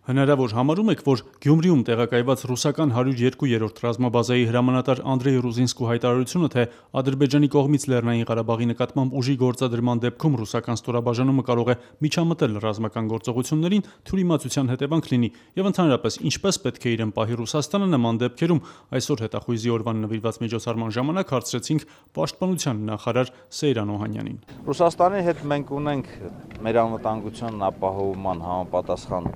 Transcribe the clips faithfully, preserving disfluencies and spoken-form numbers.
Հնարավոր համարում եք, որ Գյումրիում տեղակայված ռուսական հարյուր երկու-րդ ռազմաբազայի հրամանատար Անդրեյ Ռուզինսկու հայտարարությունը, թե Ադրբեջանի կողմից Լեռնային Ղարաբաղի նկատմամբ ուժի գործադրման դեպքում ռուսական ստորաբաժանումը կարող է միջամտել ռազմական գործողություններին, թյուրիմացության հետևանք լինի, եւ ընդհանրապես ինչպես պետք է իրեն պահի Ռուսաստանը նման դեպքերում, այսօր հետախույզի օրվան նվիրված միջոցառման ժամանակ հարցրեցինք պաշտպանության նախարար Սեյրան Օհանյանին։ Ռուսաստանի հետ մենք ունենք մեր անվտանգության ապահովման համապատասխան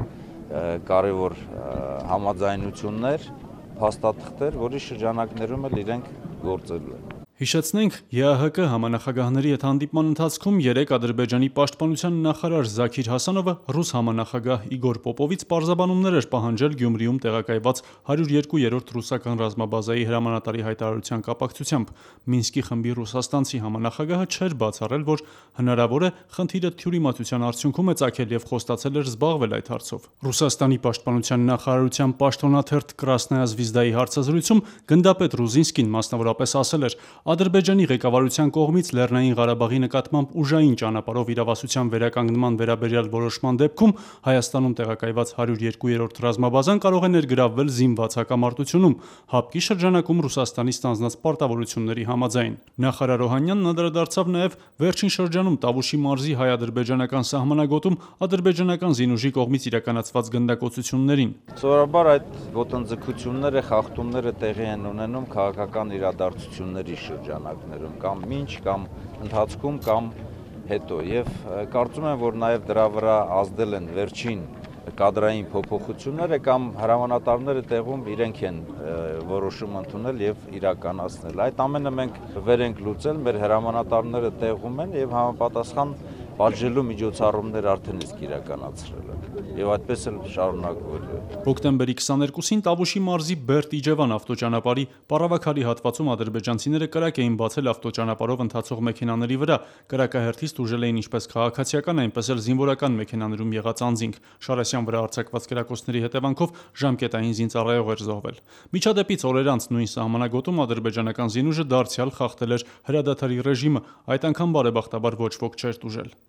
կարևոր համաձայնություններ, փաստաթղթեր, որի շրջանակներում էլ իրենք գործելու են։ Հիշեցնենք, ԵԱՀԿ համանախագահների հետ հանդիպման ընթացքում երեկ Ադրբեջանի պաշտպանության նախարար Զաքիր Հասանովը ռուս համանախագահ Իգոր Պոպովից պարզաբանումներ էր պահանջել Գյումրիում տեղակայված հարյուր երկու-րդ ռուսական ռազմաբազայի հրամանատարի հայտարարության կապակցությամբ։ Մինսկի խմբի ռուսաստանցի համանախագահը չէր բացառել, որ հնարավոր է խնդիրը թյուրիմացության արդյունքում է ծագել եւ խոստացել էր զբաղվել այդ հարցով։ Ռուսաստանի պաշտպանության նախարարության պաշտոնաթերթ Կրասնայա Զվիզդայի հարցազրույցում գնդապետ Ռուզինսկին մասնավորապես ասել էր. Ադրբեջանի ղեկավարության կողմից Լեռնային Ղարաբաղի նկատմամբ ուժային ճանապարհով իրավասության վերականգնման վերաբերյալ որոշման դեպքում Հայաստանում տեղակայված հարյուր երկու-րդ ռազմաբազան կարող է ներգրավվել զինված հակամարտությունում, ՀԱՊԿ-ի շրջանակում Ռուսաստանի ստանձնած պարտավորությունների համաձայն։ Նախարար Օհանյանն անդրադարձավ նաև վերջին շրջանում Տավուշի մարզի հայ-ադրբեջանական սահմանագոտում ադրբեջանական զինուժի կողմից իրականացված գնդակոծություններին։ Սովորաբար այդ ոտնձգությունները, խախտումները տեղի են ունենում քաղաքական իրադարձությունների շրջանակներում, կամ մինչ, կամ ընթացքում, կամ հետո, եւ կարծում եմ, որ նաև դրա վրա ազդել են վերջին կադրային փոփոխությունները, կամ հրամանատարները տեղում իրենք են որոշում ընդունել եւ իրականացնել։ Այդ ամենը մենք վեր ենք լուծել, մեր հրամանատարները տեղում են եւ համապատասխան պատժելու միջոցառումներ արդեն իսկ իրականացրել են եւ այդպես էլ շարունակվելու է։ Հոկտեմբերի քսաներկուսին Տավուշի մարզի Բերտ-Իջևան ավտոճանապարհի Պարավաքարի հատվածում ադրբեջանցիները կրակ էին բացել ավտոճանապարհով ընթացող մեքենաների վրա։ Կրակահերթից տուժել էին ինչպես քաղաքացիական, այնպես էլ զինվորական մեքենաներում եղած անձինք։ Շարասյան վրա արձակված կրակոցների հետևանքով ժամկետային զինծառայող էր զոհվել։ Միջադեպից օրեր անց նույն սահմանագոտում ադրբեջանական զինուժը դարձյալ խախտել էր հրադադարի ռեժիմը, այդ անգամ բարեբախտաբար ոչ ոք չէր տուժել։